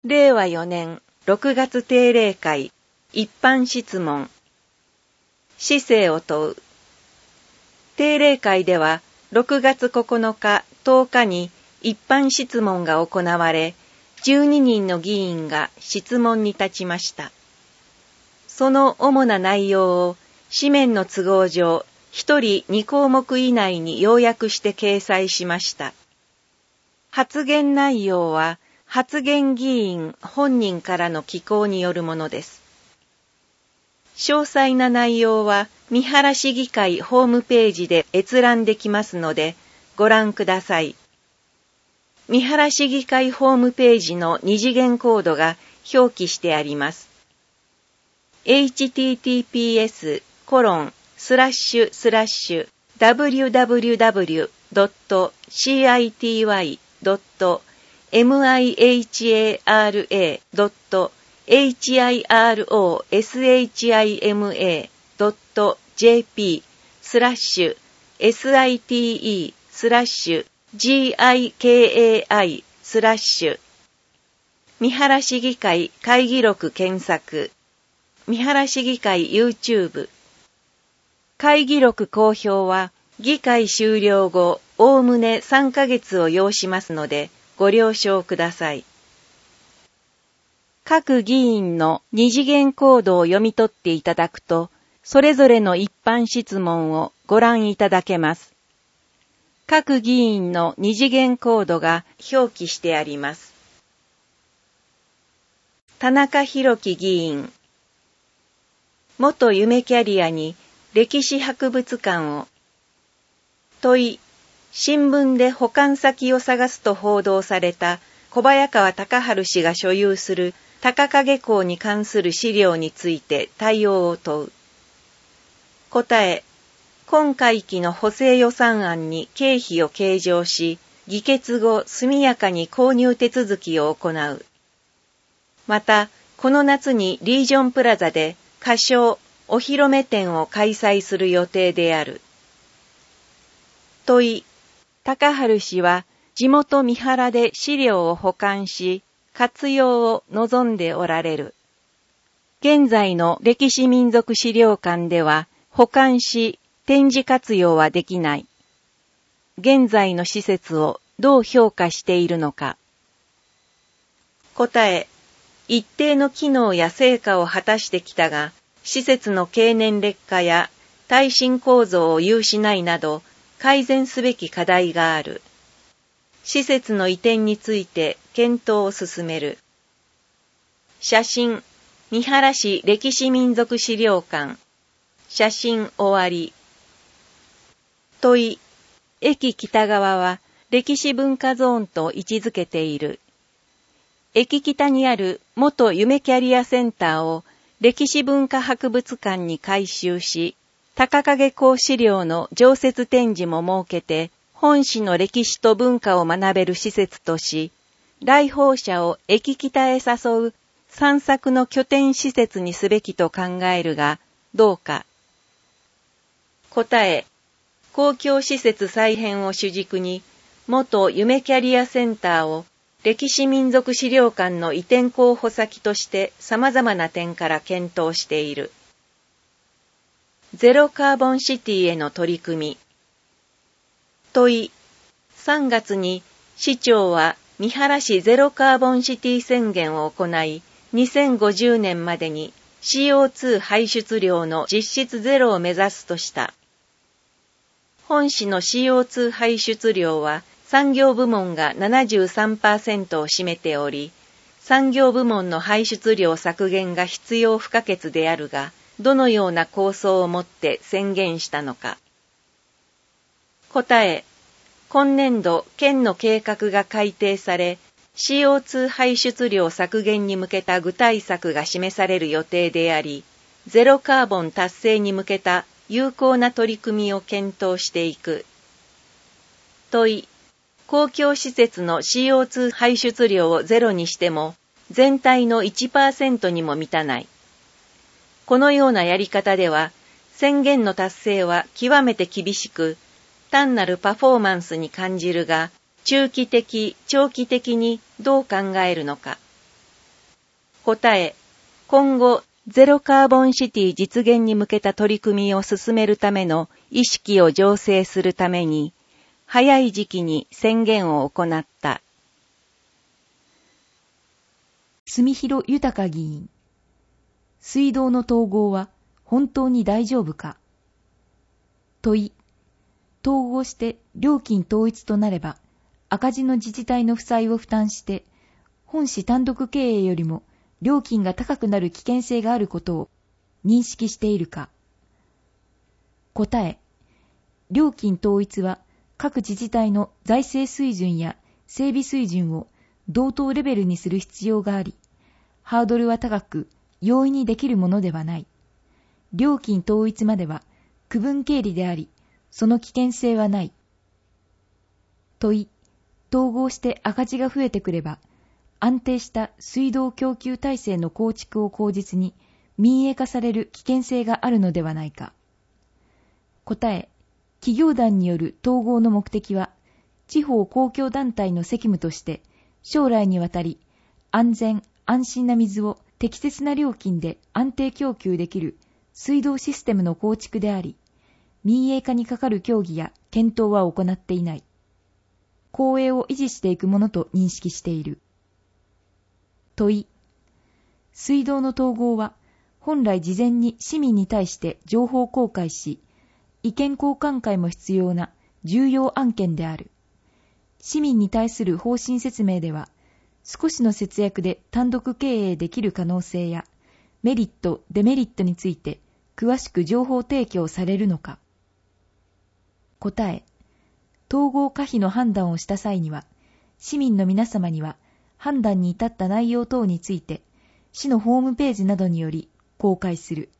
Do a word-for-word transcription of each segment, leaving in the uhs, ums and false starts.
れいわよねんろくがつ定例会一般質問。市政を問う。定例会ではろくがつここのか、とおかに一般質問が行われ、じゅうににんの議員が質問に立ちました。その主な内容を紙面の都合上、一人にこうもく以内に要約して掲載しました。発言内容は発言議員本人からの寄稿によるものです。詳細な内容は三原市議会ホームページで閲覧できますのでご覧ください。三原市議会ホームページの二次元コードが表記してあります。エイチティーティーピーエスコロンスラッシュスラッシュダブリューダブリューダブリュードットシーアイティーワイドットミハラドットエイチアイアールオーエスエイチアイエムエードットジェーピースラッシュエスアイティーイースラッシュジーアイケーエーアイスラッシュ三原市議会会議録検索三原市議会 YouTube 会議録公表は議会終了後おおむねさんかげつを要しますのでご了承ください。各議員の二次元コードを読み取っていただくと、それぞれの一般質問をご覧いただけます。各議員の二次元コードが表記してあります。田中裕樹議員。元夢キャリアに歴史博物館を。問い、新聞で保管先を探すと報道された小早川隆治氏が所有する高影港に関する資料について対応を問う。答え、今会期の補正予算案に経費を計上し、議決後速やかに購入手続きを行う。また、この夏にリージョンプラザで仮称お披露目展を開催する予定である。問い、高治氏は地元三原で資料を保管し、活用を望んでおられる。現在の歴史民族資料館では保管し展示活用はできない。現在の施設をどう評価しているのか。答え、一定の機能や成果を果たしてきたが、施設の経年劣化や耐震構造を有しないなど改善すべき課題がある。施設の移転について検討を進める。写真、三原市歴史民族資料館。写真終わり。問い、駅北側は歴史文化ゾーンと位置づけている。駅北にある元夢キャリアセンターを歴史文化博物館に改修し、高影港資料の常設展示も設けて、本市の歴史と文化を学べる施設とし、来訪者を駅北へ誘う散策の拠点施設にすべきと考えるが、どうか。答え、公共施設再編を主軸に、元夢キャリアセンターを歴史民族資料館の移転候補先として様々な点から検討している。ゼロカーボンシティへの取り組み。問い、さんがつに市長は三原市ゼロカーボンシティ宣言を行い、にせんごじゅうねんまでに シーオーツー 排出量の実質ゼロを目指すとした。本市の シーオーツー 排出量は産業部門が ななじゅうさんパーセント を占めており、産業部門の排出量削減が必要不可欠であるが、どのような構想をもって宣言したのか。答え、今年度県の計画が改定され、シーオーツー 排出量削減に向けた具体策が示される予定であり、ゼロカーボン達成に向けた有効な取り組みを検討していく。問い、公共施設の シーオーツー 排出量をゼロにしても、全体の いちパーセント にも満たない。このようなやり方では、宣言の達成は極めて厳しく、単なるパフォーマンスに感じるが、中期的、長期的にどう考えるのか。 答え、今後、ゼロカーボンシティ実現に向けた取り組みを進めるための意識を醸成するために、早い時期に宣言を行った。 住広豊議員。水道の統合は本当に大丈夫か？問い。統合して料金統一となれば、赤字の自治体の負債を負担して、本市単独経営よりも料金が高くなる危険性があることを認識しているか？答え。料金統一は各自治体の財政水準や整備水準を同等レベルにする必要があり、ハードルは高く容易にできるものではない。料金統一までは区分経理であり、その危険性はない。問い。統合して赤字が増えてくれば、安定した水道供給体制の構築を口実に民営化される危険性があるのではないか。答え。企業団による統合の目的は、地方公共団体の責務として将来にわたり安全安心な水を適切な料金で安定供給できる水道システムの構築であり、民営化にかかる協議や検討は行っていない。公営を維持していくものと認識している。問い。水道の統合は本来事前に市民に対して情報公開し、意見交換会も必要な重要案件である。市民に対する方針説明では、少しの節約で単独経営できる可能性や、メリット、デメリットについて詳しく情報提供されるのか。答え。統合可否の判断をした際には、市民の皆様には判断に至った内容等について、市のホームページなどにより公開する。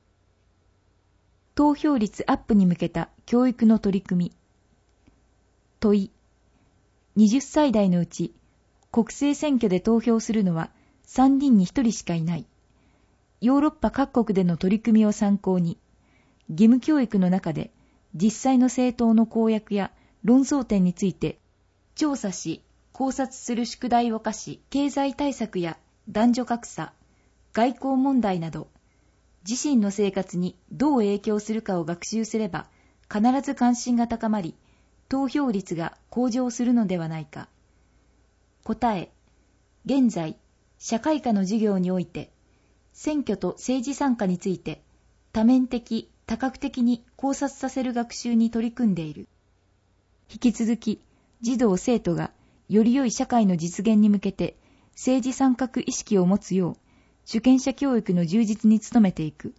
投票率アップに向けた教育の取り組み。問い。はたち代のうち、国政選挙で投票するのはさんにんにひとりしかいない。ヨーロッパ各国での取り組みを参考に、義務教育の中で実際の政党の公約や論争点について調査し、考察する宿題を課し、経済対策や男女格差、外交問題など、自身の生活にどう影響するかを学習すれば、必ず関心が高まり、投票率が向上するのではないか。答え。現在、社会科の授業において、選挙と政治参加について、多面的、多角的に考察させる学習に取り組んでいる。引き続き、児童生徒がより良い社会の実現に向けて、政治参画意識を持つよう、主権者教育の充実に努めていく。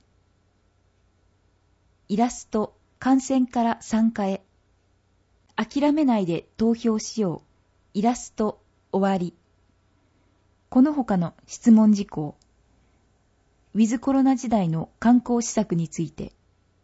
イラスト、観戦から参加へ。諦めないで投票しよう。イラスト、終わり。この他の質問事項。ウィズコロナ時代の観光施策について。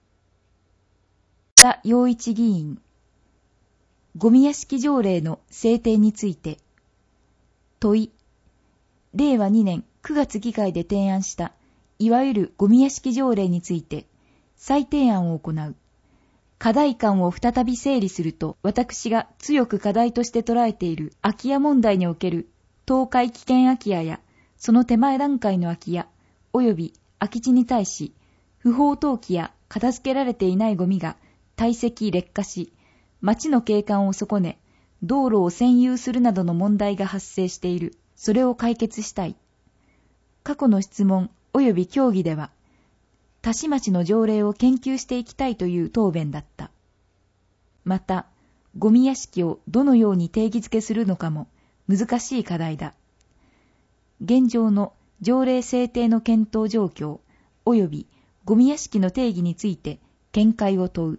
田洋一議員。ゴミ屋敷条例の制定について。問い。れいわにねんくがつ議会で提案した、いわゆるゴミ屋敷条例について、再提案を行う。課題感を再び整理すると、私が強く課題として捉えている空き家問題における倒壊危険空き家や、その手前段階の空き家、及び空き地に対し、不法投棄や片付けられていないゴミが堆積劣化し、街の景観を損ね、道路を占有するなどの問題が発生している。それを解決したい。過去の質問及び協議では、他市町の条例を研究していきたいという答弁だった。また、ゴミ屋敷をどのように定義づけするのかも難しい課題だ。現状の条例制定の検討状況及びゴミ屋敷の定義について見解を問う。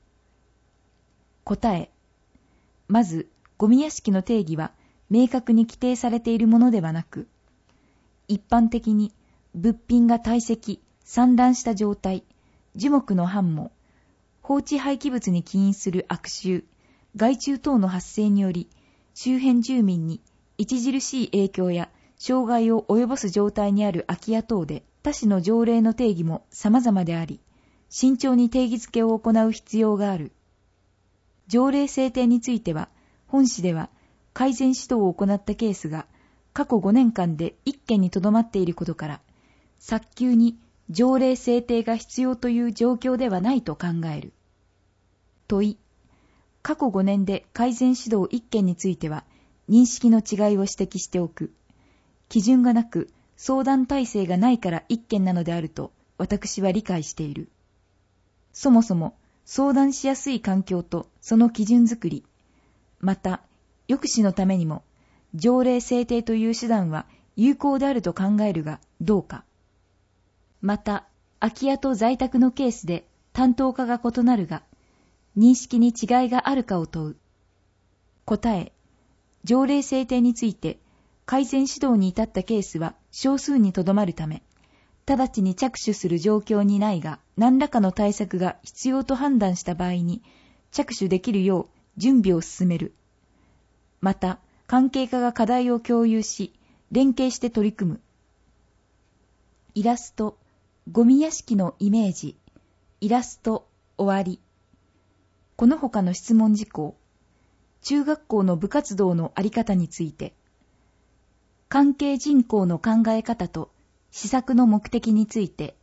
答え。まず、ゴミ屋敷の定義は明確に規定されているものではなく、一般的に物品が堆積、散乱した状態、樹木の繁茂、放置廃棄物に起因する悪臭、害虫等の発生により、周辺住民に著しい影響や障害を及ぼす状態にある空き家等で、他市の条例の定義も様々であり、慎重に定義づけを行う必要がある。条例制定については、本市では改善指導を行ったケースが過去ごねんかんでいっけんにとどまっていることから、早急に条例制定が必要という状況ではないと考える。問い、過去ごねんで改善指導いっけんについては、認識の違いを指摘しておく。基準がなく、相談体制がないからいっけんなのであると、私は理解している。そもそも、相談しやすい環境とその基準づくり、また、抑止のためにも、条例制定という手段は有効であると考えるがどうか。また、空き家と在宅のケースで担当課が異なるが、認識に違いがあるかを問う。答え、条例制定について改善指導に至ったケースは少数にとどまるため、直ちに着手する状況にないが、何らかの対策が必要と判断した場合に着手できるよう準備を進める。また、関係課が課題を共有し、連携して取り組む。イラスト、ゴミ屋敷のイメージ、イラスト、終わり。この他の質問事項、中学校の部活動のあり方について、関係人口の考え方と施策の目的について、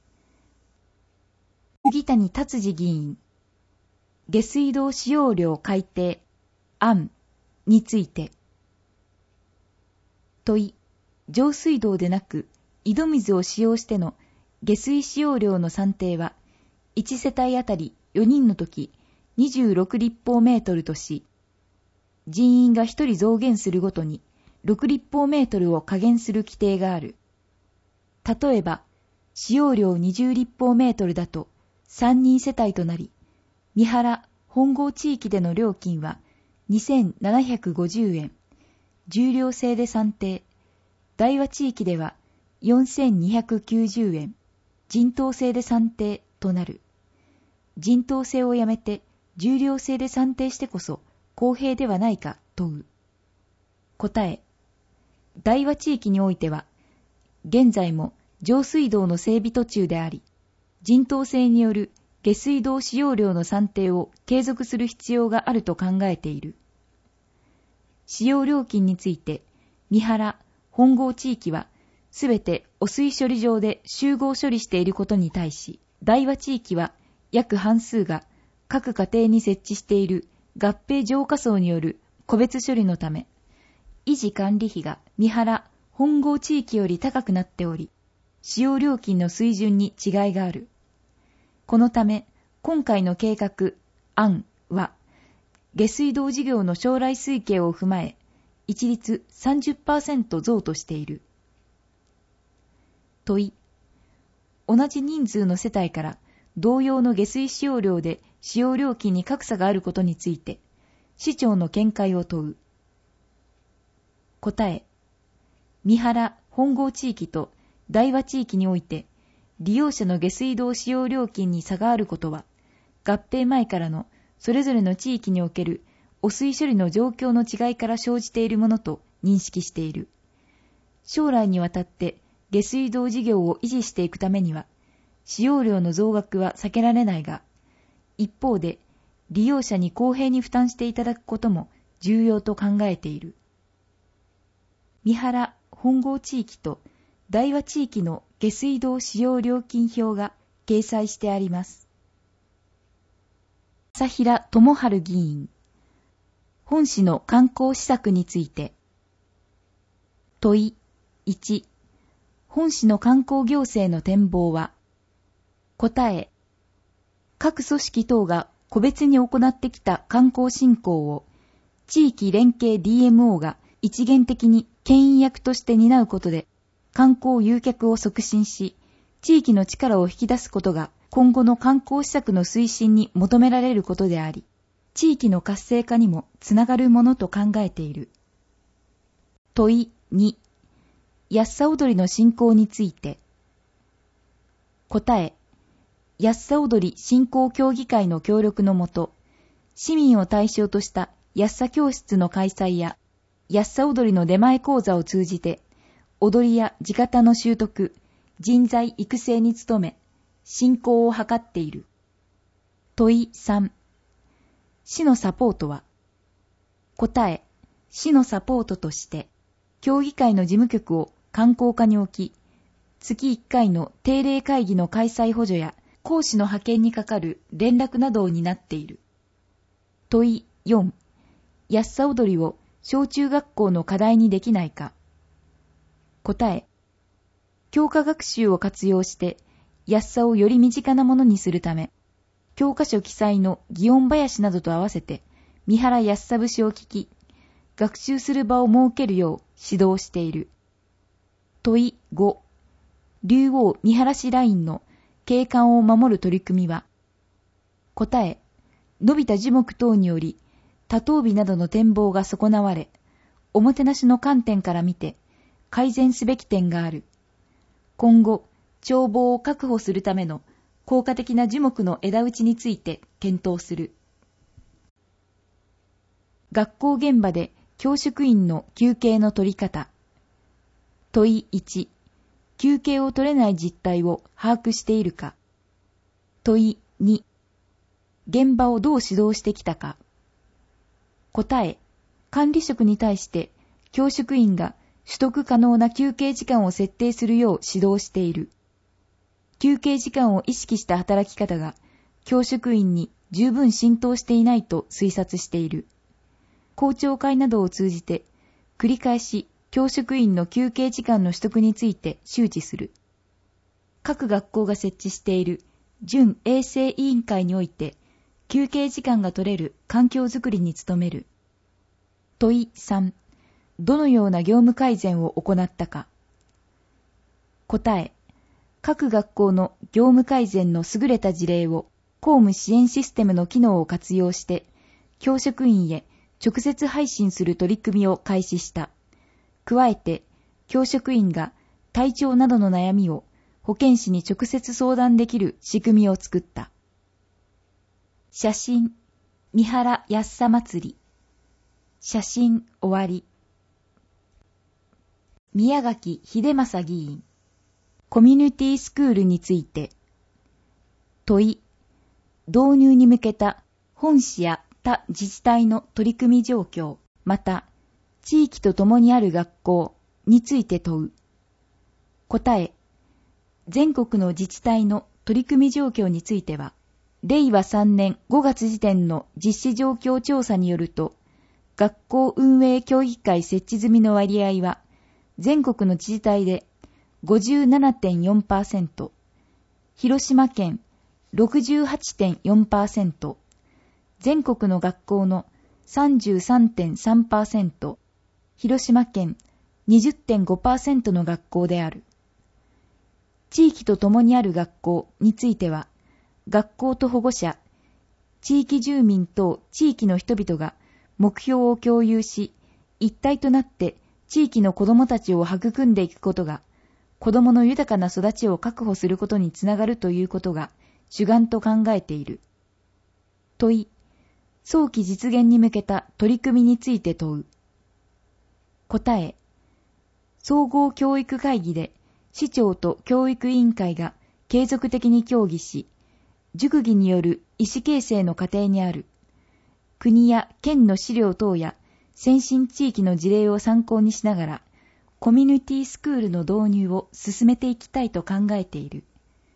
杉谷達治議員、下水道使用料改定案について、問い、上水道でなく井戸水を使用しての下水使用量の算定はいち世帯あたりよにんのときにじゅうろく立方メートルとし、人員がひとり増減するごとにろく立方メートルを加減する規定がある。例えば、使用量にじゅう立方メートルだとさんにん世帯となり、三原本郷地域での料金はにせんななひゃくごじゅうえん、重量制で算定、大和地域ではよんせんにひゃくきゅうじゅうえん、人頭制で算定となる。人頭制をやめて重量制で算定してこそ公平ではないか問う。答え、大和地域においては、現在も上水道の整備途中であり、人頭制による下水道使用量の算定を継続する必要があると考えている。使用料金について、三原、本郷地域は、すべて汚水処理場で集合処理していることに対し、大和地域は約半数が各家庭に設置している合併浄化槽による個別処理のため、維持管理費が三原、本郷地域より高くなっており、使用料金の水準に違いがある。このため、今回の計画案は、下水道事業の将来推計を踏まえ、一律 さんじゅっパーセント 増としている。問い、同じ人数の世帯から同様の下水使用量で使用料金に格差があることについて、市長の見解を問う。答え、三原、本郷地域と大和地域において、利用者の下水道使用料金に差があることは、合併前からのそれぞれの地域における汚水処理の状況の違いから生じているものと認識している。将来にわたって下水道事業を維持していくためには、使用量の増額は避けられないが、一方で利用者に公平に負担していただくことも重要と考えている。三原、本郷地域と大和地域の下水道使用料金表が掲載してあります。朝平智春議員、本市の観光施策について。問い、いち、本市の観光行政の展望は。答え、各組織等が個別に行ってきた観光振興を、地域連携 ディーエムオー が一元的に牽引役として担うことで、観光誘客を促進し、地域の力を引き出すことが今後の観光施策の推進に求められることであり、地域の活性化にもつながるものと考えている。問いに、安さ踊りの振興について。答え、安さ踊り振興協議会の協力のもと、市民を対象とした安さ教室の開催や、安さ踊りの出前講座を通じて、踊りや地方の習得、人材育成に努め、振興を図っている。問いさん、市のサポートは。答え、市のサポートとして、 協議会の事務局を観光課に置き、月いっかいの定例会議の開催補助や講師の派遣にかかる連絡などを担っている。問いよん、やっさ踊りを小中学校の課題にできないか。答え、教科学習を活用してやっさをより身近なものにするため、教科書記載の祇園林などと合わせて三原やっさ節を聞き、学習する場を設けるよう指導している。問いご、竜王見晴らしラインの景観を守る取り組みは。答え、伸びた樹木等により多頭尾などの展望が損なわれ、おもてなしの観点から見て改善すべき点がある。今後、眺望を確保するための効果的な樹木の枝打ちについて検討する。学校現場で教職員の休憩の取り方。問いいち、休憩を取れない実態を把握しているか。問いに、現場をどう指導してきたか。答え、管理職に対して教職員が取得可能な休憩時間を設定するよう指導している。休憩時間を意識した働き方が教職員に十分浸透していないと推察している。校長会などを通じて繰り返し教職員の休憩時間の取得について周知する。各学校が設置している準衛生委員会において休憩時間が取れる環境づくりに努める。問いさん、どのような業務改善を行ったか。答え、各学校の業務改善の優れた事例を校務支援システムの機能を活用して教職員へ直接配信する取り組みを開始した。加えて、教職員が体調などの悩みを保健師に直接相談できる仕組みを作った。写真、三原やっさ祭り。写真終わり。宮垣秀正議員。コミュニティスクールについて。問い、導入に向けた本市や他自治体の取り組み状況、また、地域とともにある学校について問う。答え、全国の自治体の取り組み状況については、れいわさんねんごがつ時点の実施状況調査によると、学校運営協議会設置済みの割合は、全国の自治体で ごじゅうななてんよんパーセント、広島県 ろくじゅうはちてんよんパーセント、全国の学校の さんじゅうさんてんさんパーセント、広島県 にじゅってんごパーセント の学校である。地域とともにある学校については、学校と保護者、地域住民と地域の人々が目標を共有し、一体となって地域の子どもたちを育んでいくことが、子どもの豊かな育ちを確保することにつながるということが主眼と考えている。問い、早期実現に向けた取り組みについて問う。答え、総合教育会議で市長と教育委員会が継続的に協議し、塾議による意思形成の過程にある。国や県の資料等や先進地域の事例を参考にしながら、コミュニティスクールの導入を進めていきたいと考えている。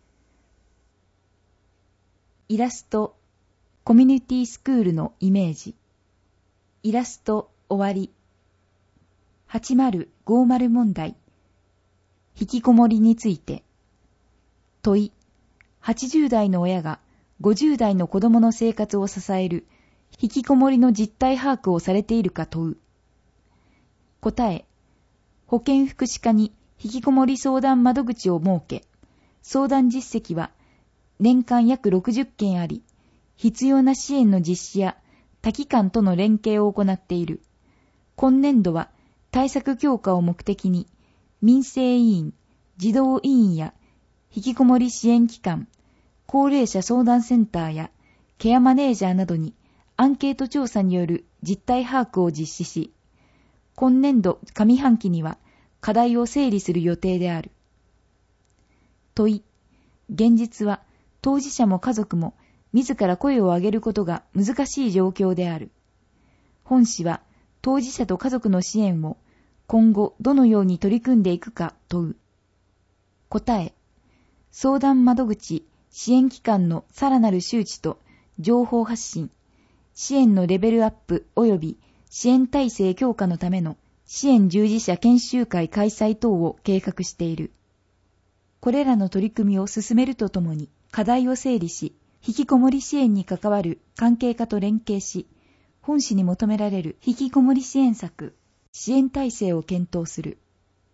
イラスト、コミュニティスクールのイメージ。イラスト終わり。はちまるごまる問題。引きこもりについて。問い、はちじゅうだいの親がごじゅうだいの子供の生活を支える引きこもりの実態把握をされているか問う。答え、保健福祉課に引きこもり相談窓口を設け、相談実績は年間約ろくじゅっけんあり、必要な支援の実施や他機関との連携を行っている。今年度は対策強化を目的に、民生委員、児童委員や引きこもり支援機関、高齢者相談センターやケアマネージャーなどにアンケート調査による実態把握を実施し、今年度上半期には課題を整理する予定である。問い、現実は当事者も家族も自ら声を上げることが難しい状況である。本市は当事者と家族の支援を今後どのように取り組んでいくか問う。答え、相談窓口、支援機関のさらなる周知と情報発信、支援のレベルアップ及び支援体制強化のための支援従事者研修会開催等を計画している。これらの取り組みを進めるとともに課題を整理し、引きこもり支援に関わる関係課と連携し、本市に求められる引きこもり支援策、支援体制を検討する。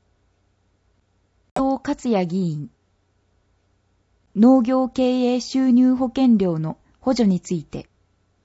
伊藤克也議員、農業経営収入保険料の補助について。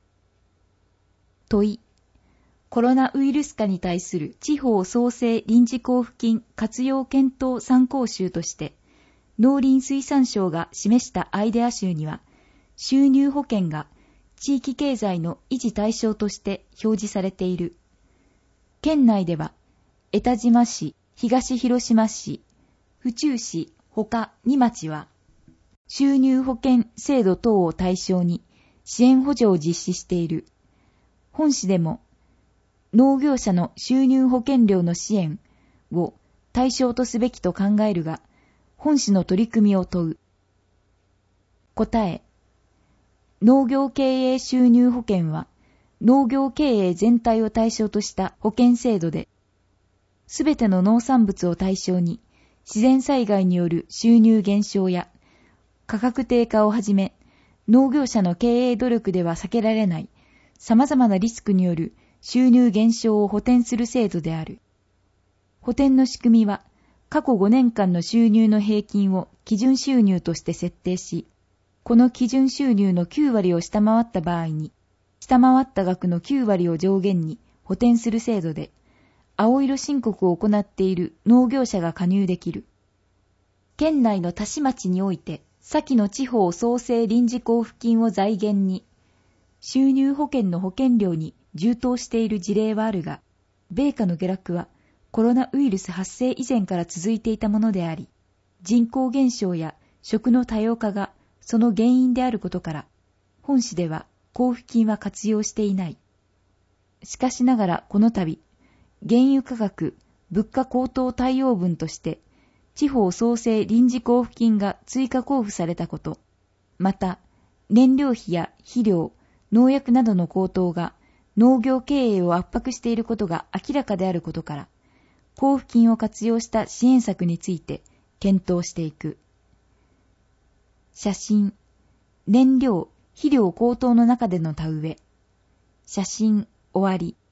問い、コロナウイルス禍に対する地方創生臨時交付金活用検討参考集として、農林水産省が示したアイデア集には、収入保険が地域経済の維持対象として表示されている。県内では、江田島市、東広島市、府中市他に町は、収入保険制度等を対象に支援補助を実施している。本市でも、農業者の収入保険料の支援を対象とすべきと考えるが、本市の取り組みを問う。答え、農業経営収入保険は、農業経営全体を対象とした保険制度で、すべての農産物を対象に、自然災害による収入減少や、価格低下をはじめ、農業者の経営努力では避けられない様々なリスクによる収入減少を補填する制度である。補填の仕組みは、過去ごねんかんの収入の平均を基準収入として設定し、この基準収入のきゅうわりを下回った場合に、下回った額のきゅうわりを上限に補填する制度で、青色申告を行っている農業者が加入できる。県内の多市町において、先の地方創生臨時交付金を財源に、収入保険の保険料に充当している事例はあるが、米価の下落はコロナウイルス発生以前から続いていたものであり、人口減少や食の多様化がその原因であることから、本市では交付金は活用していない。しかしながらこの度、原油価格、物価高騰対応分として、地方創生臨時交付金が追加交付されたこと、また、燃料費や肥料、農薬などの高騰が農業経営を圧迫していることが明らかであることから、交付金を活用した支援策について検討していく。写真、燃料、肥料高騰の中での田植え。写真、終わり。